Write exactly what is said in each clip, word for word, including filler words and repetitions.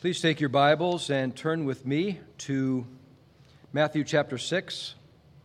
Please take your Bibles and turn with me to Matthew chapter six.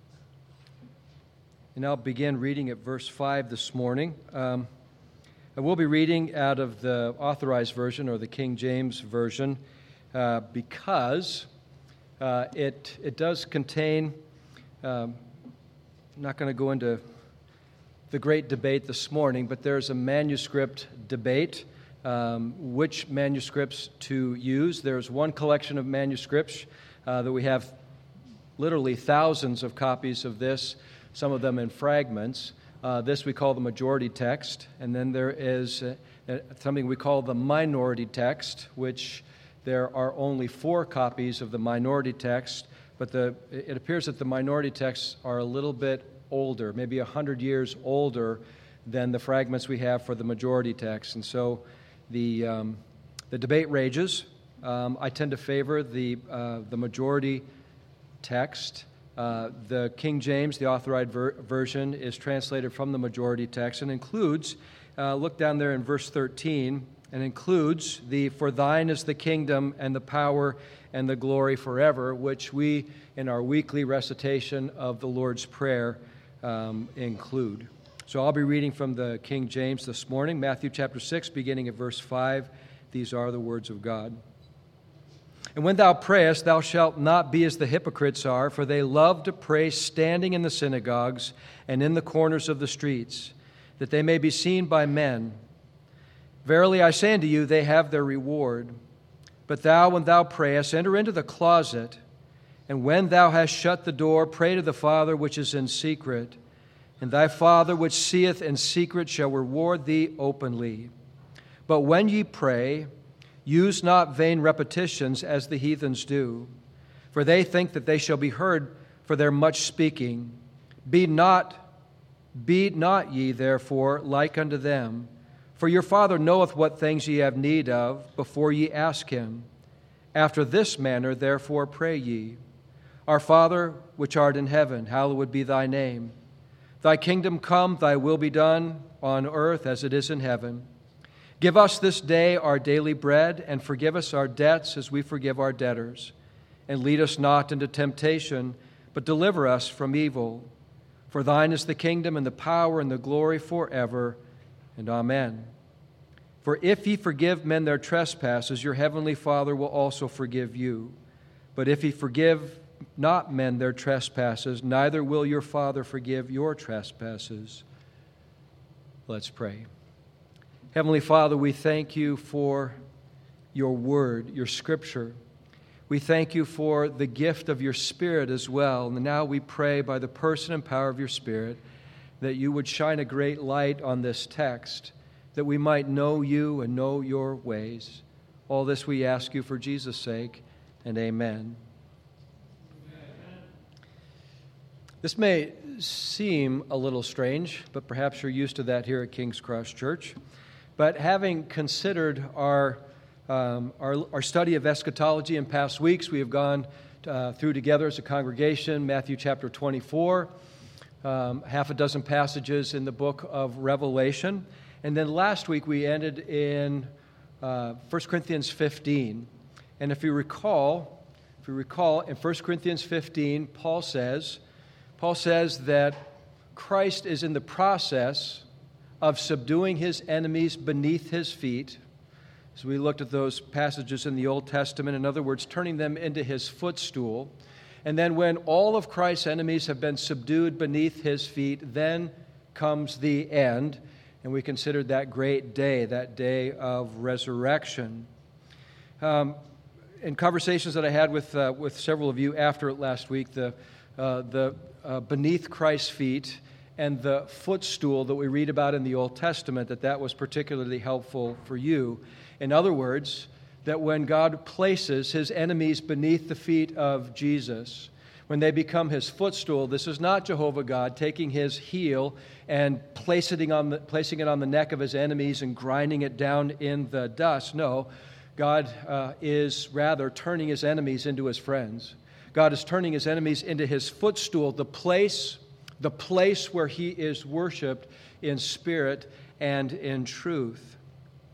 And I'll begin reading at verse five this morning. Um, I will be reading out of the Authorized Version or the King James Version uh, because uh, it, it does contain, um, I'm not going to go into the great debate this morning, but there's a manuscript debate. Um, which manuscripts to use. There's one collection of manuscripts uh, that we have literally thousands of copies of this, some of them in fragments. Uh, this we call the majority text, and then there is uh, uh, something we call the minority text, which there are only four copies of the minority text, but the, it appears that the minority texts are a little bit older, maybe a hundred years older than the fragments we have for the majority text, and so The um, the debate rages. Um, I tend to favor the uh, the majority text. Uh, the King James, the Authorized ver- Version, is translated from the majority text and includes, uh, look down there in verse thirteen, and includes the "For thine is the kingdom and the power and the glory forever," which we, in our weekly recitation of the Lord's Prayer, um, include. So I'll be reading from the King James this morning, Matthew chapter six, beginning at verse five. These are the words of God. "And when thou prayest, thou shalt not be as the hypocrites are, for they love to pray standing in the synagogues and in the corners of the streets, that they may be seen by men. Verily I say unto you, they have their reward. But thou, when thou prayest, enter into the closet, and when thou hast shut the door, pray to the Father which is in secret, and thy Father which seeth in secret shall reward thee openly. But when ye pray, use not vain repetitions as the heathens do, for they think that they shall be heard for their much speaking. Be not, be not ye therefore like unto them, for your Father knoweth what things ye have need of before ye ask him. After this manner therefore pray ye. Our Father which art in heaven, hallowed be thy name. Thy kingdom come, thy will be done on earth as it is in heaven. Give us this day our daily bread, and forgive us our debts as we forgive our debtors. And lead us not into temptation, but deliver us from evil. For thine is the kingdom and the power and the glory forever. And amen. For if ye forgive men their trespasses, your heavenly Father will also forgive you. But if ye forgive not men their trespasses, neither will your Father forgive your trespasses." Let's pray. Heavenly Father, we thank you for your word, your scripture. We thank you for the gift of your Spirit as well. And now we pray by the person and power of your Spirit that you would shine a great light on this text, that we might know you and know your ways. All this we ask you for Jesus' sake, and amen. This may seem a little strange, but perhaps you're used to that here at King's Cross Church. But having considered our um, our, our study of eschatology in past weeks, we have gone uh, through together as a congregation Matthew chapter twenty-four, um, half a dozen passages in the book of Revelation. And then last week we ended in uh, First Corinthians fifteen. And if you recall, if you recall, in First Corinthians fifteen, Paul says... Paul says that Christ is in the process of subduing his enemies beneath his feet. As we looked at those passages in the Old Testament, in other words, turning them into his footstool. And then when all of Christ's enemies have been subdued beneath his feet, then comes the end. And we considered that great day, that day of resurrection. Um, in conversations that I had with uh, with several of you after it last week, the uh, the Uh, beneath Christ's feet and the footstool that we read about in the Old Testament, that that was particularly helpful for you. In other words, that when God places his enemies beneath the feet of Jesus, when they become his footstool, this is not Jehovah God taking his heel and placing it on the, placing it on the neck of his enemies and grinding it down in the dust. No, God uh, is rather turning his enemies into his friends. God is turning his enemies into his footstool, the place, the place where he is worshiped in spirit and in truth.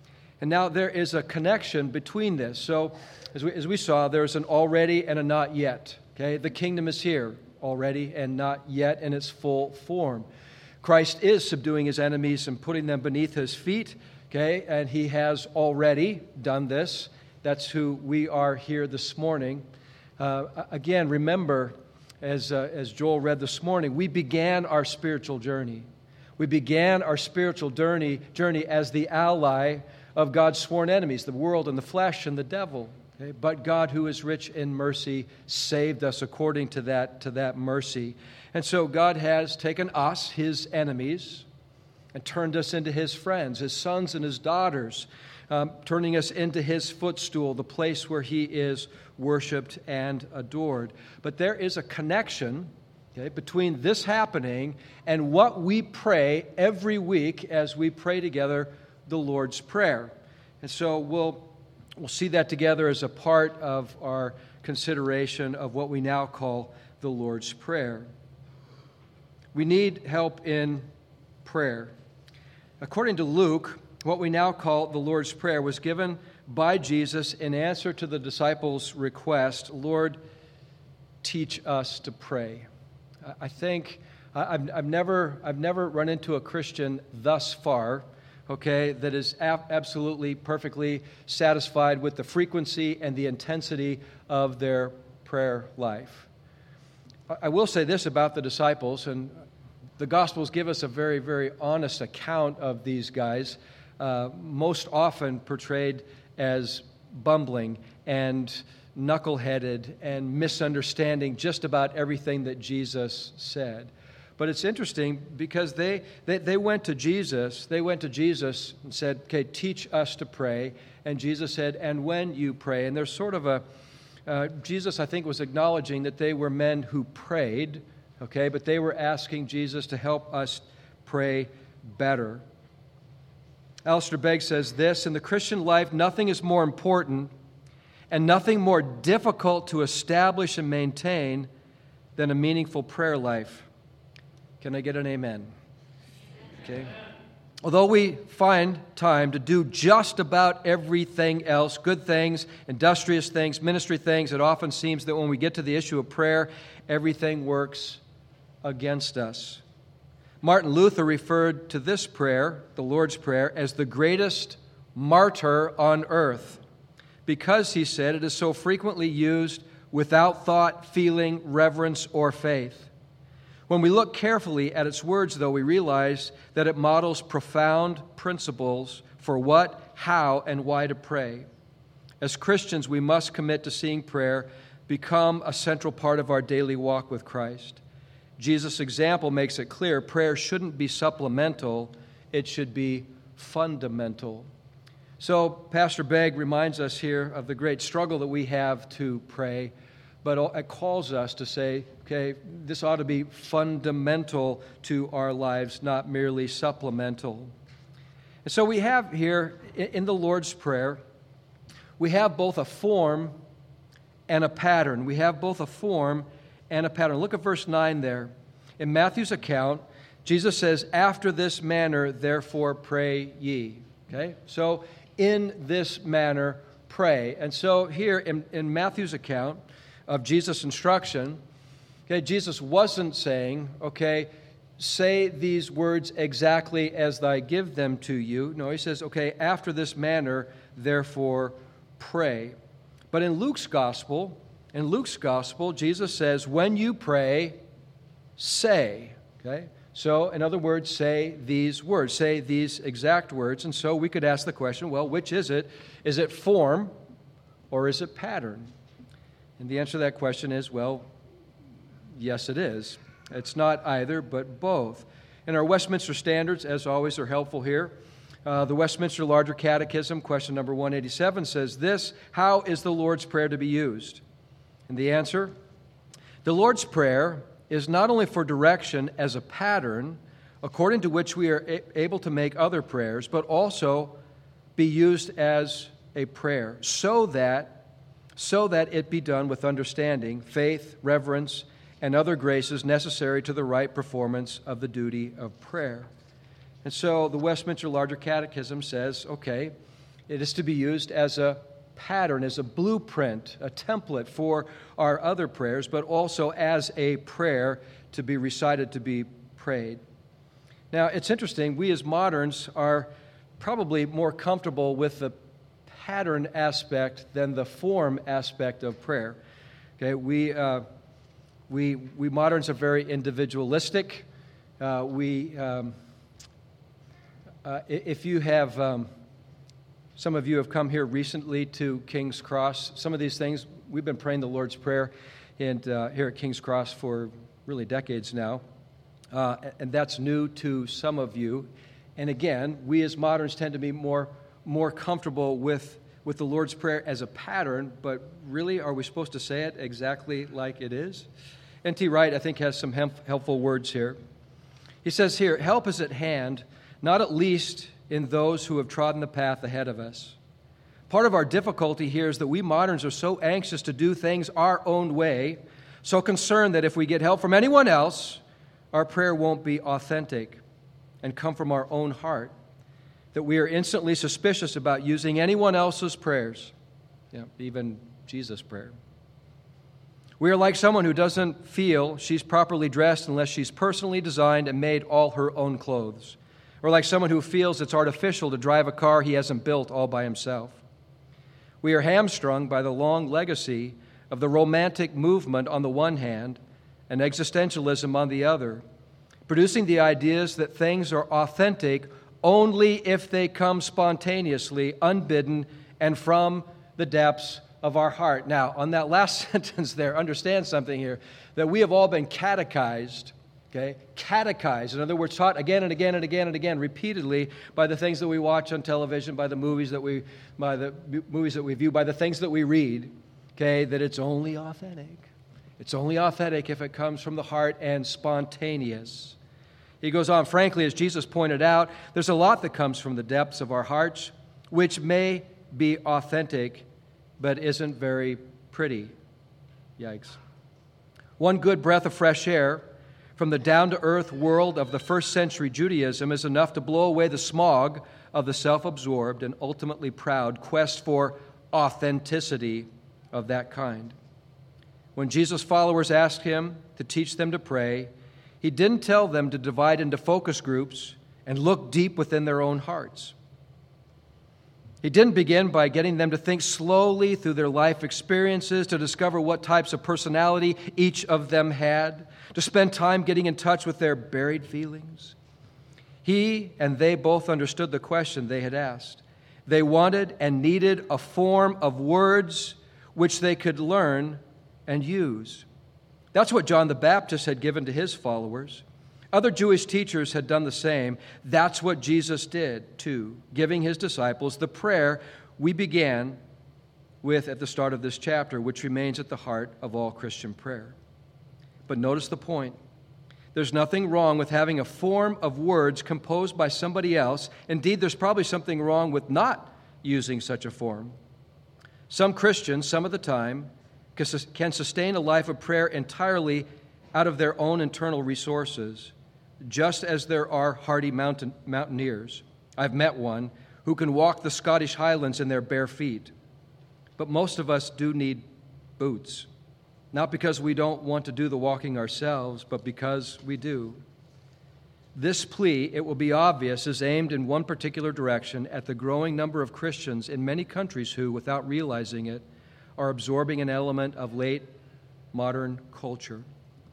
And now there is a connection between this. So as we, as we saw, there's an already and a not yet. Okay, the kingdom is here already and not yet in its full form. Christ is subduing his enemies and putting them beneath his feet. Okay, and he has already done this. That's who we are here this morning. Uh, again, remember, as uh, as Joel read this morning, we began our spiritual journey. We began our spiritual journey journey as the ally of God's sworn enemies, the world and the flesh and the devil. Okay? But God, who is rich in mercy, saved us according to that, to that mercy. And so God has taken us, his enemies, and turned us into his friends, his sons and his daughters, um, turning us into his footstool, the place where he is worshiped and adored. But there is a connection, okay, between this happening and what we pray every week as we pray together the Lord's Prayer. And so we'll we'll see that together as a part of our consideration of what we now call the Lord's Prayer. We need help in prayer. According to Luke, what we now call the Lord's Prayer was given by Jesus in answer to the disciples' request, Lord, teach us to pray. I think I've, I've never I've never run into a Christian thus far, okay, that is ab- absolutely perfectly satisfied with the frequency and the intensity of their prayer life. I will say this about the disciples, and the Gospels give us a very, very honest account of these guys, uh, most often portrayed as bumbling and knuckleheaded and misunderstanding just about everything that Jesus said. But it's interesting because they, they, they went to Jesus, they went to Jesus and said, okay, teach us to pray. And Jesus said, and when you pray. And there's sort of a, uh, Jesus, I think, was acknowledging that they were men who prayed, okay, but they were asking Jesus to help us pray better. Alistair Begg says this, in the Christian life, nothing is more important and nothing more difficult to establish and maintain than a meaningful prayer life. Can I get an amen? Okay. Although we find time to do just about everything else, good things, industrious things, ministry things, it often seems that when we get to the issue of prayer, everything works against us. Martin Luther referred to this prayer, the Lord's Prayer, as the greatest martyr on earth because, he said, it is so frequently used without thought, feeling, reverence, or faith. When we look carefully at its words, though, we realize that it models profound principles for what, how, and why to pray. As Christians, we must commit to seeing prayer become a central part of our daily walk with Christ. Jesus' example makes it clear prayer shouldn't be supplemental, it should be fundamental. So Pastor Begg reminds us here of the great struggle that we have to pray, but it calls us to say, okay, this ought to be fundamental to our lives, not merely supplemental. And so we have here in the Lord's Prayer, we have both a form and a pattern. We have both a form and a pattern. Look at verse nine there. In Matthew's account, Jesus says, after this manner, therefore, pray ye. Okay? So, in this manner, pray. And so here in, in Matthew's account of Jesus' instruction, okay, Jesus wasn't saying, okay, say these words exactly as I give them to you. No, he says, okay, after this manner, therefore, pray. But in Luke's gospel, in Luke's gospel, Jesus says, when you pray, say. Okay? So, in other words, say these words. Say these exact words. And so we could ask the question, well, which is it? Is it form or is it pattern? And the answer to that question is, well, yes, it is. It's not either, but both. And our Westminster Standards, as always, are helpful here. Uh, the Westminster Larger Catechism, question number one eighty-seven, says this: how is the Lord's Prayer to be used? And the answer, the Lord's Prayer is not only for direction as a pattern, according to which we are a- able to make other prayers, but also be used as a prayer, so that, so that it be done with understanding, faith, reverence, and other graces necessary to the right performance of the duty of prayer. And so the Westminster Larger Catechism says, okay, It is to be used as a pattern, as a blueprint, a template for our other prayers, but also as a prayer to be recited, to be prayed. Now, it's interesting, we as moderns are probably more comfortable with the pattern aspect than the form aspect of prayer. Okay, we uh, we we moderns are very individualistic. Uh, we um, uh, if you have um, some of you have come here recently to King's Cross. Some of these things we've been praying the Lord's Prayer, and uh, here at King's Cross for really decades now, uh, and that's new to some of you. And again, we as moderns tend to be more more comfortable with, with the Lord's Prayer as a pattern, but really, are we supposed to say it exactly like it is? N T Wright, I think, has some helpful words here. He says here, help is at hand, not at least in those who have trodden the path ahead of us. Part of our difficulty here is that we moderns are so anxious to do things our own way, so concerned that if we get help from anyone else, our prayer won't be authentic and come from our own heart, that we are instantly suspicious about using anyone else's prayers, you know, even Jesus' prayer. We are like someone who doesn't feel she's properly dressed unless she's personally designed and made all her own clothes, or like someone who feels it's artificial to drive a car he hasn't built all by himself. We are hamstrung by the long legacy of the romantic movement on the one hand and existentialism on the other, producing the ideas that things are authentic only if they come spontaneously, unbidden, and from the depths of our heart. Now, on that last sentence there, understand something here, that we have all been catechized, okay? Catechized, in other words, taught again and again and again and again, repeatedly, by the things that we watch on television, by the movies that we, by the movies that we view, by the things that we read, okay, that it's only authentic. It's only authentic if it comes from the heart and spontaneous. He goes on, frankly, as Jesus pointed out, there's a lot that comes from the depths of our hearts, which may be authentic, but isn't very pretty. Yikes. One good breath of fresh air from the down-to-earth world of the first century Judaism is enough to blow away the smog of the self-absorbed and ultimately proud quest for authenticity of that kind. When Jesus' followers asked him to teach them to pray, he didn't tell them to divide into focus groups and look deep within their own hearts. He didn't begin by getting them to think slowly through their life experiences to discover what types of personality each of them had, to spend time getting in touch with their buried feelings. He and they both understood the question they had asked. They wanted and needed a form of words which they could learn and use. That's what John the Baptist had given to his followers. Other Jewish teachers had done the same. That's what Jesus did, too, giving his disciples the prayer we began with at the start of this chapter, which remains at the heart of all Christian prayer. But notice the point. There's nothing wrong with having a form of words composed by somebody else. Indeed, there's probably something wrong with not using such a form. Some Christians, some of the time, can sustain a life of prayer entirely out of their own internal resources, just as there are hardy mountain, mountaineers. I've met one who can walk the Scottish Highlands in their bare feet. But most of us do need boots, not because we don't want to do the walking ourselves, but because we do. This plea, it will be obvious, is aimed in one particular direction at the growing number of Christians in many countries who, without realizing it, are absorbing an element of late modern culture.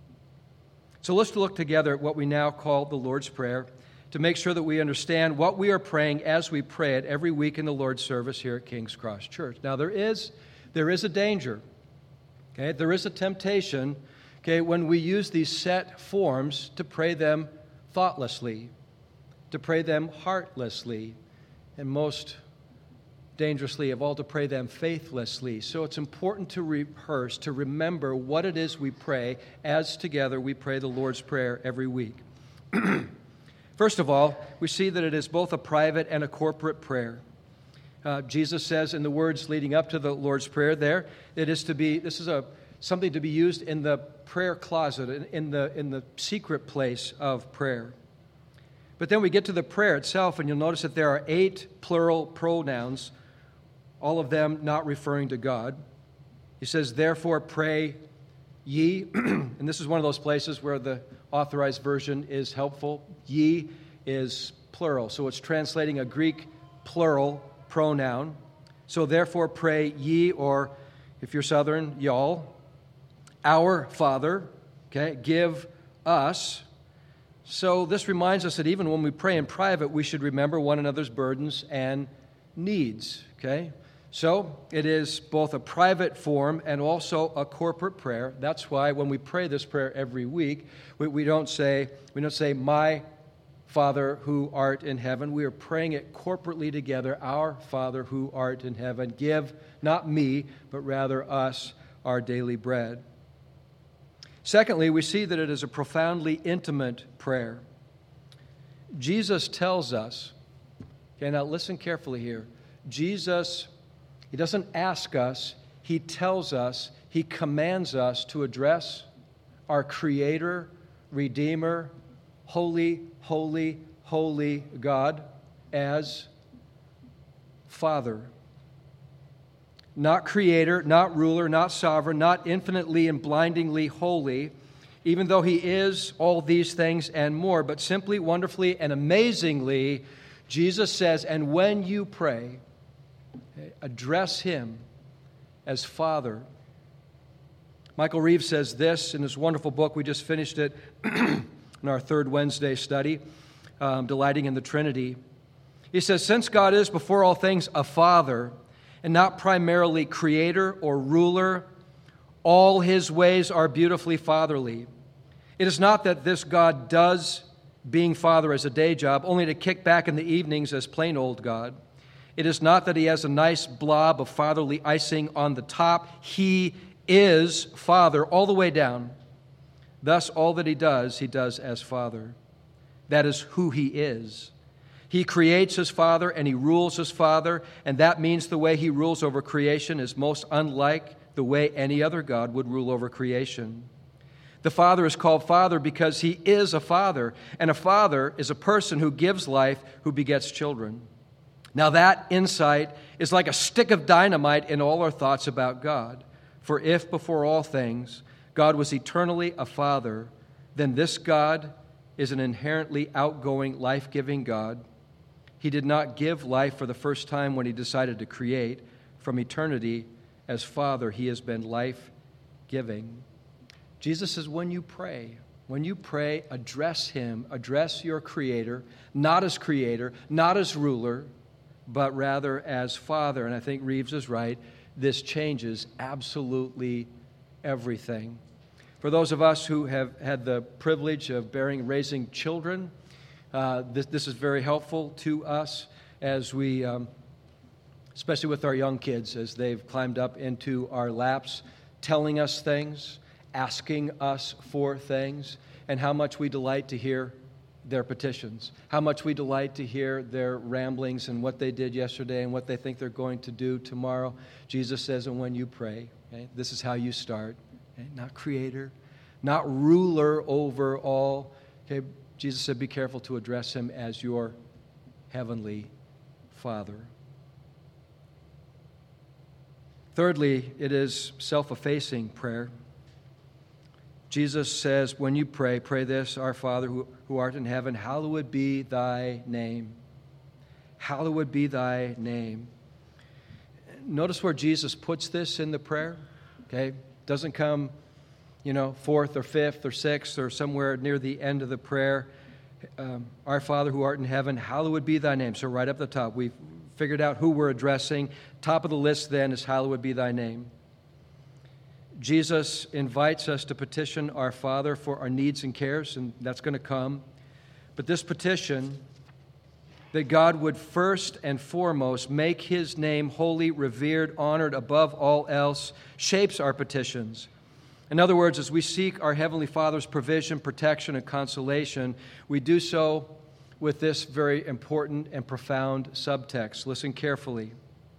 So let's look together at what we now call the Lord's Prayer to make sure that we understand what we are praying as we pray it every week in the Lord's service here at King's Cross Church. Now, there is, there is a danger, okay? There is a temptation, okay, when we use these set forms to pray them thoughtlessly, to pray them heartlessly, and most dangerously of all, to pray them faithlessly. So it's important to rehearse, to remember what it is we pray as together we pray the Lord's Prayer every week. First of all, we see that it is both a private and a corporate prayer. Uh, Jesus says in the words leading up to the Lord's Prayer there, it is to be, this is a something to be used in the prayer closet, in, in the in the secret place of prayer. But then we get to the prayer itself, and you'll notice that there are eight plural pronouns, all of them not referring to God. He says, therefore pray ye, and this is one of those places where the Authorized Version is helpful. Ye is plural, so it's translating a Greek plural pronoun. So therefore pray ye, or if you're Southern, y'all, our Father, okay, give us. So this reminds us that even when we pray in private, we should remember one another's burdens and needs, okay? So it is both a private form and also a corporate prayer. That's why when we pray this prayer every week, we, we don't say, we don't say, my Father who art in heaven. We are praying it corporately together, our Father who art in heaven. Give, not me, but rather us, our daily bread. Secondly, we see that it is a profoundly intimate prayer. Jesus tells us, okay, now listen carefully here. Jesus, he doesn't ask us, he tells us, he commands us to address our Creator, Redeemer, holy, holy, holy God as Father. Not creator, not ruler, not sovereign, not infinitely and blindingly holy, even though he is all these things and more, but simply, wonderfully, and amazingly, Jesus says, and when you pray, address him as Father. Michael Reeves says this in his wonderful book. We just finished it in our third Wednesday study, um, Delighting in the Trinity. He says, since God is before all things a Father, and not primarily creator or ruler, all his ways are beautifully fatherly. It is not that this God does being Father as a day job, only to kick back in the evenings as plain old God. It is not that he has a nice blob of fatherly icing on the top. He is Father all the way down. Thus, all that he does, he does as Father. That is who he is. He creates as Father and he rules as Father, and that means the way he rules over creation is most unlike the way any other God would rule over creation. The Father is called Father because he is a Father, and a father is a person who gives life, who begets children. Now that insight is like a stick of dynamite in all our thoughts about God. For if before all things God was eternally a Father, then this God is an inherently outgoing, life-giving God. He did not give life for the first time when he decided to create. From eternity, as Father, he has been life-giving. Jesus says, when you pray, when you pray, address him, address your Creator, not as Creator, not as ruler, but rather as Father. And I think Reeves is right. This changes absolutely everything. For those of us who have had the privilege of bearing, raising children, Uh, this, this is very helpful to us as we, um, especially with our young kids, as they've climbed up into our laps, telling us things, asking us for things, and how much we delight to hear their petitions, how much we delight to hear their ramblings and what they did yesterday and what they think they're going to do tomorrow. Jesus says, and when you pray, okay, this is how you start. Okay? Not creator, not ruler over all. Okay, Jesus said, be careful to address him as your heavenly Father. Thirdly, it is self-effacing prayer. Jesus says, when you pray, pray this, our Father who, who art in heaven, hallowed be thy name. Hallowed be thy name. Notice where Jesus puts this in the prayer. Okay, doesn't come, you know, fourth or fifth or sixth or somewhere near the end of the prayer. Um, our Father who art in heaven, hallowed be thy name. So right up the top, we've figured out who we're addressing. Top of the list then is hallowed be thy name. Jesus invites us to petition our Father for our needs and cares, and that's going to come. But this petition, that God would first and foremost make his name holy, revered, honored above all else, shapes our petitions. In other words, as we seek our Heavenly Father's provision, protection, and consolation, we do so with this very important and profound subtext. Listen carefully.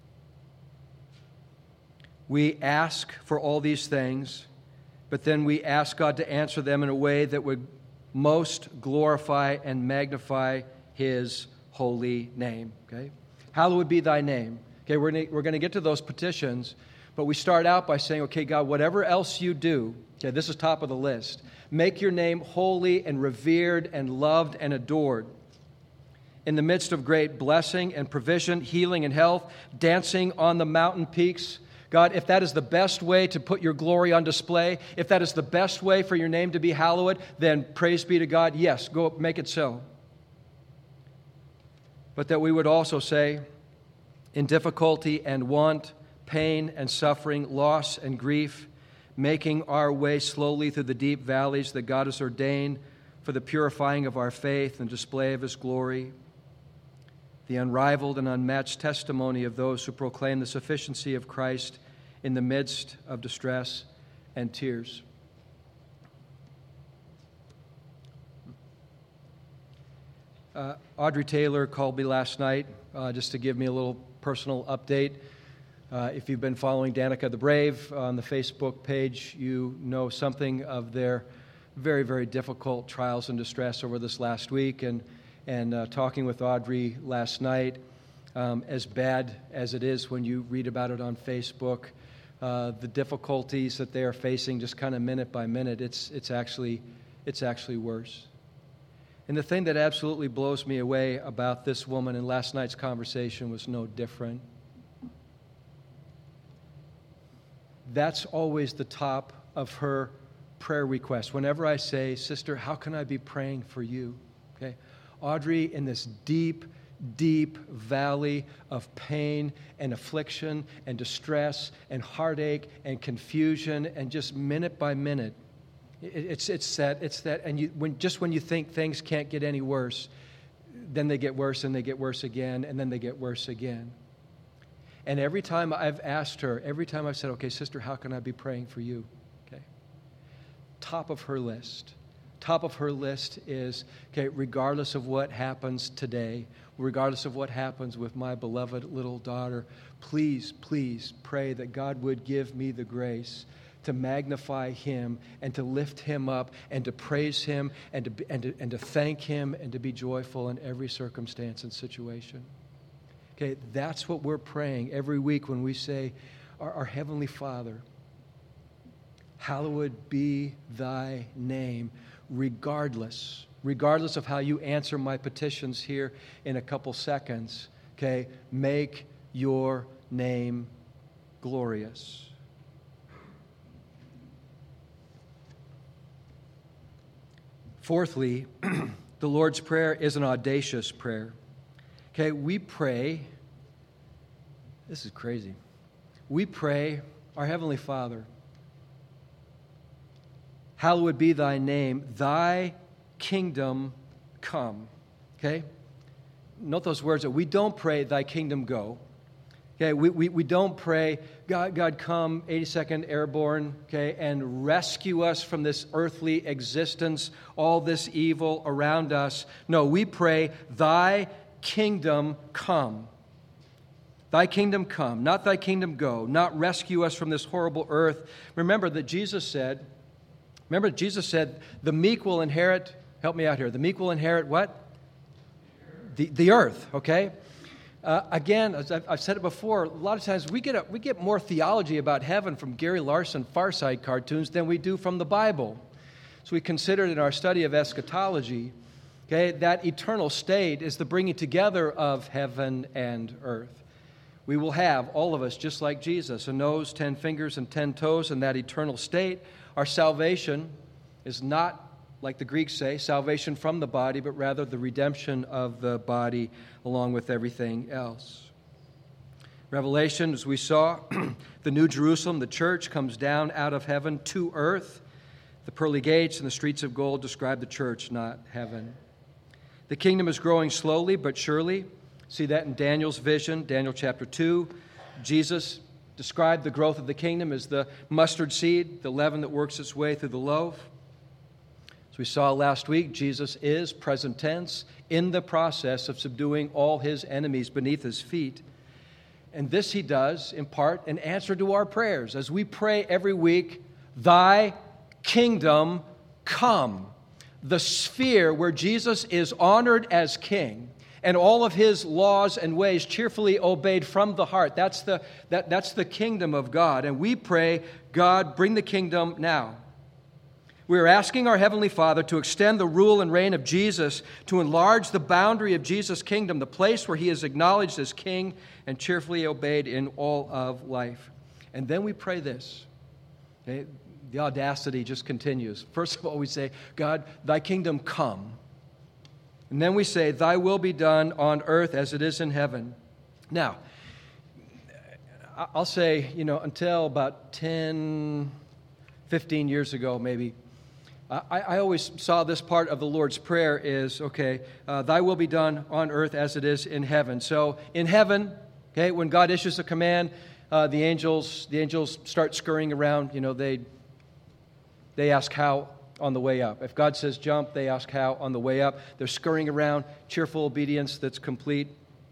We ask for all these things, but then we ask God to answer them in a way that would most glorify and magnify his holy name. Okay? Hallowed be thy name. Okay, we're gonna, we're going to get to those petitions, but we start out by saying, okay, God, whatever else you do, okay, this is top of the list. Make your name holy and revered and loved and adored. In the midst of great blessing and provision, healing and health, dancing on the mountain peaks. God, if that is the best way to put your glory on display, if that is the best way for your name to be hallowed, then praise be to God. Yes, go make it so. But that we would also say, in difficulty and want, pain and suffering, loss and grief, making our way slowly through the deep valleys that God has ordained for the purifying of our faith and display of his glory, the unrivaled and unmatched testimony of those who proclaim the sufficiency of Christ in the midst of distress and tears. Uh, Audrey Taylor called me last night uh, just to give me a little personal update. Uh, if you've been following Danica the Brave on the Facebook page, you know something of their very, very difficult trials and distress over this last week. And And uh, talking with Audrey last night, um, as bad as it is when you read about it on Facebook, uh, the difficulties that they are facing, just kind of minute by minute, it's it's actually it's actually worse. And the thing that absolutely blows me away about this woman in last night's conversation was no different. That's always the top of her prayer request. Whenever I say, "Sister, how can I be praying for you?" Okay. Audrey, in this deep, deep valley of pain and affliction and distress and heartache and confusion, and just minute by minute, it, it's it's that it's that, and you when just when you think things can't get any worse, then they get worse and they get worse again and then they get worse again. And every time I've asked her, every time I've said, "Okay, sister, how can I be praying for you?" Okay, top of her list. Top of her list is, okay, regardless of what happens today, regardless of what happens with my beloved little daughter, please, please pray that God would give me the grace to magnify him and to lift him up and to praise him and to, and to, and to thank him and to be joyful in every circumstance and situation. Okay, that's what we're praying every week when we say, our, our Heavenly Father, hallowed be thy name. Regardless, regardless of how you answer my petitions here in a couple seconds, okay, make your name glorious. Fourthly, the Lord's Prayer is an audacious prayer. Okay, we pray, this is crazy, we pray, our Heavenly Father, hallowed be thy name, thy kingdom come. Okay? Note those words that we don't pray, thy kingdom go. Okay, we, we, we don't pray, God, God come, eighty-second Airborne, okay, and rescue us from this earthly existence, all this evil around us. No, we pray, thy kingdom come. Thy kingdom come, not thy kingdom go, not rescue us from this horrible earth. Remember that Jesus said, Remember, Jesus said, the meek will inherit, help me out here, the meek will inherit what? The, the earth, okay? Uh, again, as I've, I've said it before, a lot of times we get a, we get more theology about heaven from Gary Larson Far Side cartoons than we do from the Bible. So we considered in our study of eschatology, okay, that eternal state is the bringing together of heaven and earth. We will have, all of us, just like Jesus, a nose, ten fingers, and ten toes in that eternal state. Our salvation is not, like the Greeks say, salvation from the body, but rather the redemption of the body along with everything else. Revelation, as we saw, the New Jerusalem, the church, comes down out of heaven to earth. The pearly gates and the streets of gold describe the church, not heaven. The kingdom is growing slowly but surely. See that in Daniel's vision, Daniel chapter two. Jesus described the growth of the kingdom as the mustard seed, the leaven that works its way through the loaf. As we saw last week, Jesus is, present tense, in the process of subduing all his enemies beneath his feet. And this he does, in part, in answer to our prayers. As we pray every week, thy kingdom come. the sphere where Jesus is honored as king and all of his laws and ways cheerfully obeyed from the heart. That's the, that, that's the kingdom of God. And we pray, God, bring the kingdom now. We are asking our Heavenly Father to extend the rule and reign of Jesus, to enlarge the boundary of Jesus' kingdom, the place where he is acknowledged as king and cheerfully obeyed in all of life. And then we pray this. Okay? The audacity just continues. First of all, we say, God, thy kingdom come. And then we say, thy will be done on earth as it is in heaven. Now, I'll say, you know, until about ten, fifteen years ago, maybe, I, I always saw this part of the Lord's Prayer is, okay, uh, thy will be done on earth as it is in heaven. So in heaven, okay, when God issues a command, uh, the angels the angels start scurrying around. You know, they they ask how on the way up. If God says jump, they ask how on the way up. They're scurrying around, cheerful obedience that's complete.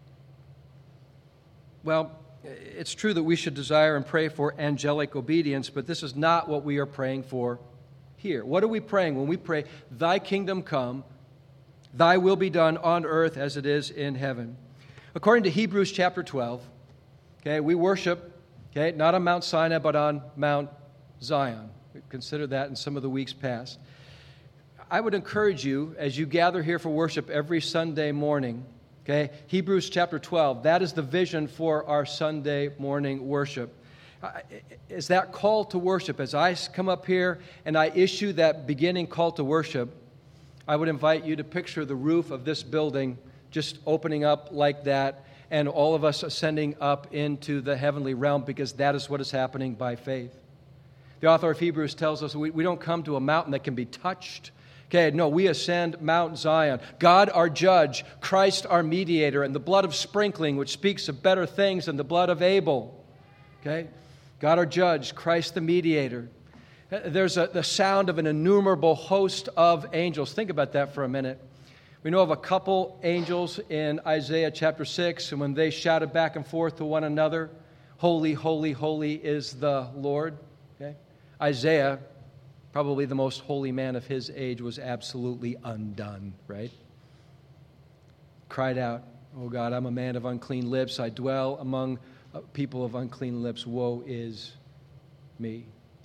Well, it's true that we should desire and pray for angelic obedience, but this is not what we are praying for here. What are we praying when we pray, thy kingdom come, thy will be done on earth as it is in heaven? According to Hebrews chapter twelve, okay, we worship, okay, not on Mount Sinai, but on Mount Zion. We've considered that in some of the weeks past. I would encourage you, as you gather here for worship every Sunday morning, okay, Hebrews chapter twelve, that is the vision for our Sunday morning worship. Is that call to worship? As I come up here and I issue that beginning call to worship, I would invite you to picture the roof of this building just opening up like that and all of us ascending up into the heavenly realm, because that is what is happening by faith. The author of Hebrews tells us we, we don't come to a mountain that can be touched. Okay, no, we ascend Mount Zion. God our judge, Christ our mediator, and the blood of sprinkling, which speaks of better things than the blood of Abel. Okay, God our judge, Christ the mediator. There's a, the sound of an innumerable host of angels. Think about that for a minute. We know of a couple angels in Isaiah chapter six, and when they shouted back and forth to one another, holy, holy, holy is the Lord. Okay? Isaiah, probably the most holy man of his age, was absolutely undone, right? Cried out, oh God, I'm a man of unclean lips. I dwell among people of unclean lips. Woe is me.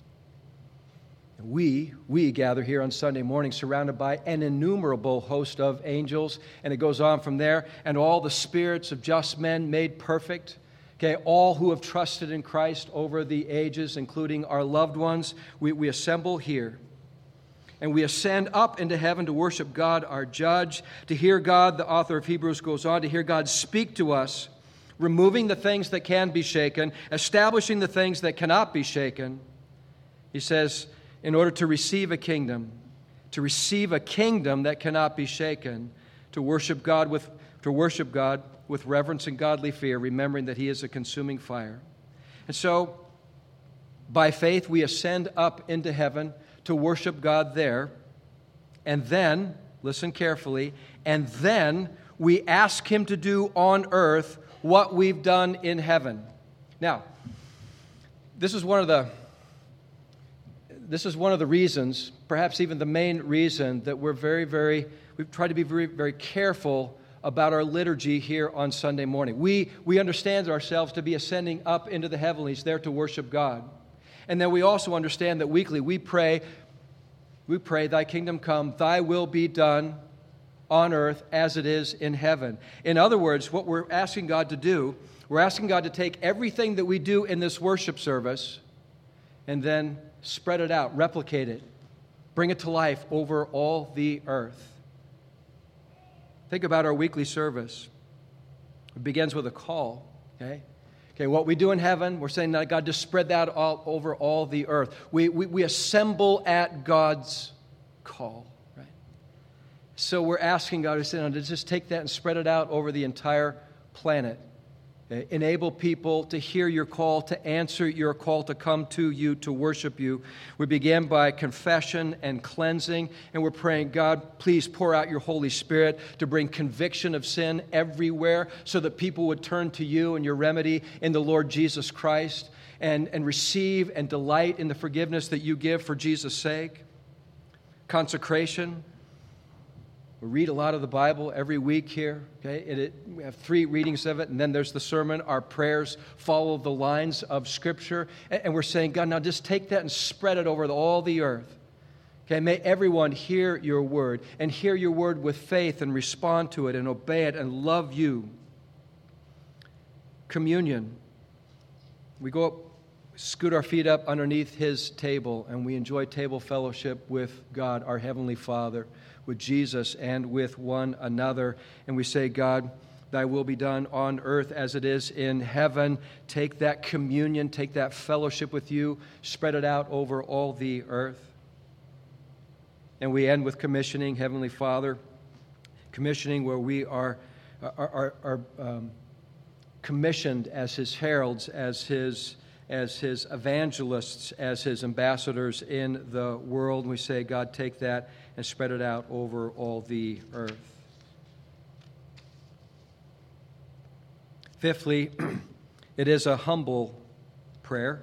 We, we gather here on Sunday morning surrounded by an innumerable host of angels, and it goes on from there, and all the spirits of just men made perfect. Okay, all who have trusted in Christ over the ages, including our loved ones, we, we assemble here. And we ascend up into heaven to worship God, our judge, to hear God, the author of Hebrews goes on, to hear God speak to us, removing the things that can be shaken, establishing the things that cannot be shaken. He says, in order to receive a kingdom, to receive a kingdom that cannot be shaken, to worship God with, to worship God with reverence and godly fear, remembering that He is a consuming fire. And so, by faith, we ascend up into heaven to worship God there. And then, listen carefully, and then we ask Him to do on earth what we've done in heaven. Now, this is one of the this is one of the reasons, perhaps even the main reason, that we're very, very, we've tried to be very, very careful about our liturgy here on Sunday morning. We, we understand ourselves to be ascending up into the heavenlies there to worship God. And then we also understand that weekly we pray, we pray, thy kingdom come, thy will be done on earth as it is in heaven. In other words, what we're asking God to do, we're asking God to take everything that we do in this worship service and then spread it out, replicate it, bring it to life over all the earth. Think about our weekly service. It begins with a call, okay? Okay, what we do in heaven, we're saying that God, just spread that all over all the earth. We, we, we assemble at God's call, right? So we're asking God to just take that and spread it out over the entire planet. Okay? Enable people to hear your call, to answer your call, to come to you, to worship you. We begin by confession and cleansing, and we're praying, God, please pour out your Holy Spirit to bring conviction of sin everywhere so that people would turn to you and your remedy in the Lord Jesus Christ and, and receive and delight in the forgiveness that you give for Jesus' sake. Consecration. We read a lot of the Bible every week here. Okay, it, it, we have three readings of it, and then there's the sermon. Our prayers follow the lines of Scripture, and, and we're saying, God, now just take that and spread it over the, all the earth. Okay, may everyone hear your word and hear your word with faith and respond to it and obey it and love you. Communion. We go up, scoot our feet up underneath his table, and we enjoy table fellowship with God, our Heavenly Father, with Jesus, and with one another. And we say, God, thy will be done on earth as it is in heaven. Take that communion, take that fellowship with you, spread it out over all the earth. And we end with commissioning, Heavenly Father, commissioning where we are, are, are, are um, commissioned as his heralds, as his, as his evangelists, as his ambassadors in the world. And we say, God, take that and spread it out over all the earth. Fifthly, it is a humble prayer.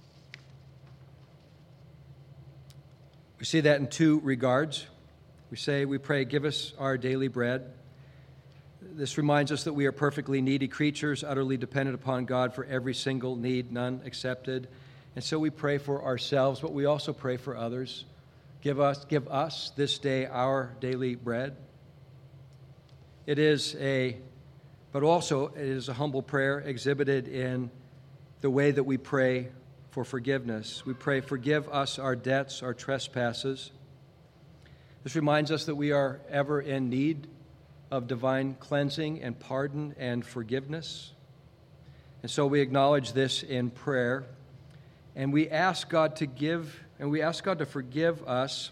We see that in two regards. We say, we pray, give us our daily bread. This reminds us that we are perfectly needy creatures, utterly dependent upon God for every single need, none accepted. And so we pray for ourselves, but we also pray for others. Give us, give us this day our daily bread. It is a, but also it is a humble prayer exhibited in the way that we pray for forgiveness. We pray, forgive us our debts, our trespasses. This reminds us that we are ever in need of divine cleansing and pardon and forgiveness. And so we acknowledge this in prayer. And we ask God to give, and we ask God to forgive us.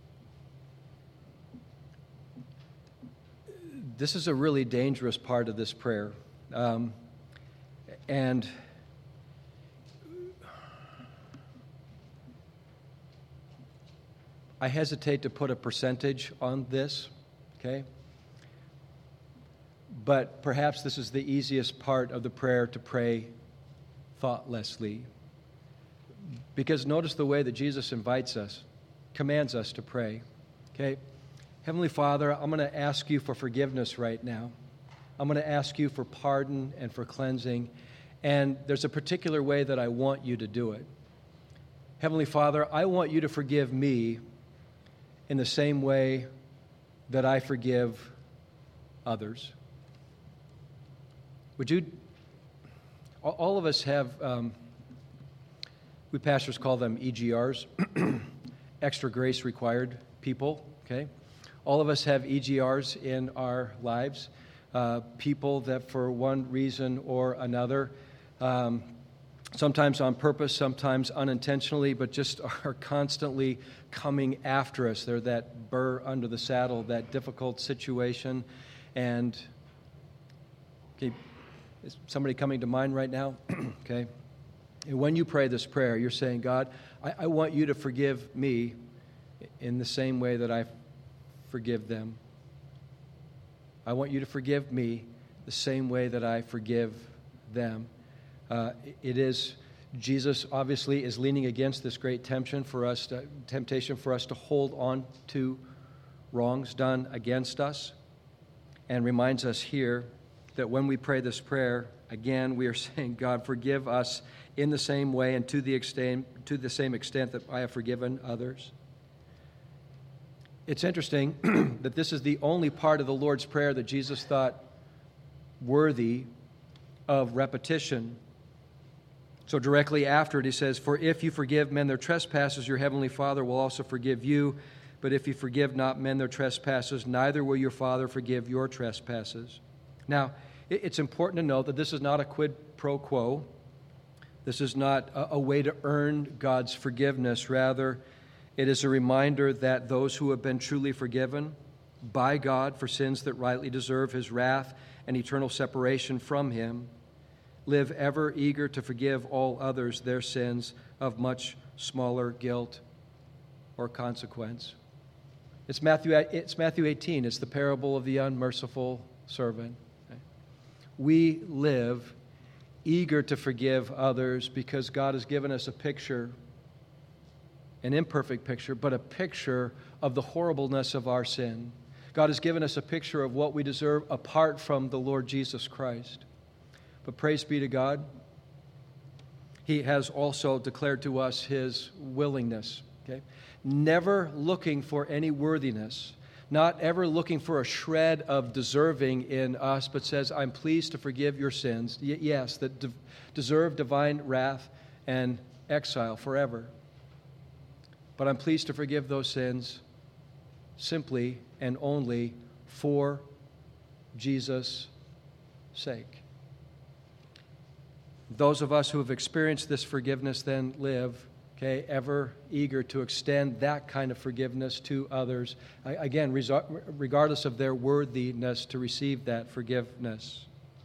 This is a really dangerous part of this prayer. Um, and I hesitate to put a percentage on this, okay? But perhaps this is the easiest part of the prayer to pray thoughtlessly. Because notice the way that Jesus invites us, commands us to pray, okay? Heavenly Father, I'm going to ask you for forgiveness right now. I'm going to ask you for pardon and for cleansing. And there's a particular way that I want you to do it. Heavenly Father, I want you to forgive me in the same way that I forgive others. Would you, all of us have, um, we pastors call them E G Rs, extra grace required people, okay? All of us have E G Rs in our lives, uh, people that for one reason or another, um, sometimes on purpose, sometimes unintentionally, but just are constantly coming after us. They're that burr under the saddle, that difficult situation. And okay, is somebody coming to mind right now? Okay. And when you pray this prayer, you're saying, God, I, I want you to forgive me in the same way that I forgive them. I want you to forgive me the same way that I forgive them. Uh, it is, Jesus obviously is leaning against this great temptation for us to, temptation for us to hold on to wrongs done against us, and reminds us here that when we pray this prayer, again, we are saying, God, forgive us in the same way and to the extent, to the same extent that I have forgiven others. It's interesting that this is the only part of the Lord's Prayer that Jesus thought worthy of repetition. So directly after it, he says, for if you forgive men their trespasses, your heavenly Father will also forgive you. But if you forgive not men their trespasses, neither will your Father forgive your trespasses. Now, it's important to note that this is not a quid pro quo. This is not a, a way to earn God's forgiveness. Rather, it is a reminder that those who have been truly forgiven by God for sins that rightly deserve his wrath and eternal separation from him live ever eager to forgive all others their sins of much smaller guilt or consequence. It's Matthew, it's Matthew eighteen. It's the parable of the unmerciful servant. We live eager to forgive others because God has given us a picture, an imperfect picture, but a picture of the horribleness of our sin. God has given us a picture of what we deserve apart from the Lord Jesus Christ. But praise be to God, He has also declared to us His willingness, okay? Never looking for any worthiness, not ever looking for a shred of deserving in us, but says, I'm pleased to forgive your sins, y- yes, that de- deserve divine wrath and exile forever. But I'm pleased to forgive those sins simply and only for Jesus' sake. Those of us who have experienced this forgiveness then live, okay, ever eager to extend that kind of forgiveness to others, again, regardless of their worthiness to receive that forgiveness.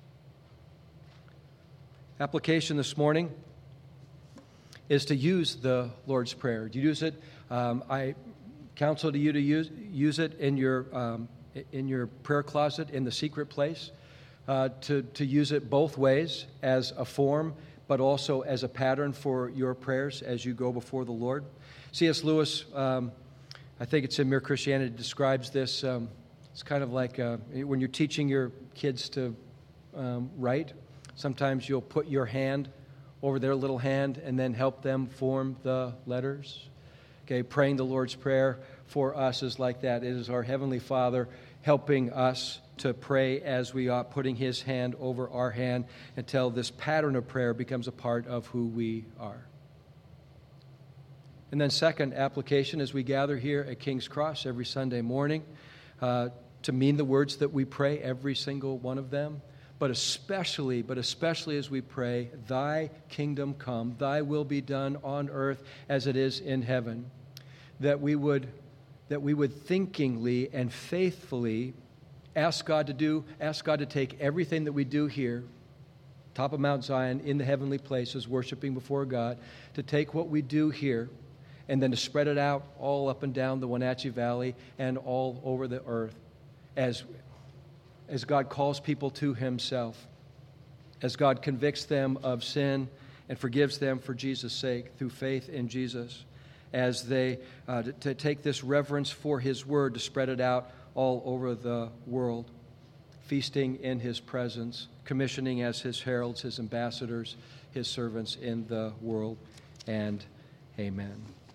Application this morning is to use the Lord's Prayer. Do you use it? Um, I counsel to you to use use it in your um, in your prayer closet in the secret place. Uh, to to use it both ways as a form, but also as a pattern for your prayers as you go before the Lord. C S Lewis, um, I think it's in Mere Christianity, describes this. Um, it's kind of like uh, when you're teaching your kids to um, write. Sometimes you'll put your hand over their little hand and then help them form the letters. Okay, praying the Lord's Prayer for us is like that. It is our Heavenly Father helping us to pray as we ought, putting His hand over our hand until this pattern of prayer becomes a part of who we are. And then second application, as we gather here at King's Cross every Sunday morning, uh, to mean the words that we pray, every single one of them, but especially, but especially as we pray, Thy kingdom come, Thy will be done on earth as it is in heaven, that we would, that we would thinkingly and faithfully ask God to do, ask God to take everything that we do here, top of Mount Zion, in the heavenly places, worshiping before God, to take what we do here and then to spread it out all up and down the Wenatchee Valley and all over the earth as, as God calls people to Himself, as God convicts them of sin and forgives them for Jesus' sake through faith in Jesus, as they uh, to, to take this reverence for His Word to spread it out all over the world, feasting in His presence, commissioning as His heralds, His ambassadors, His servants in the world. And amen.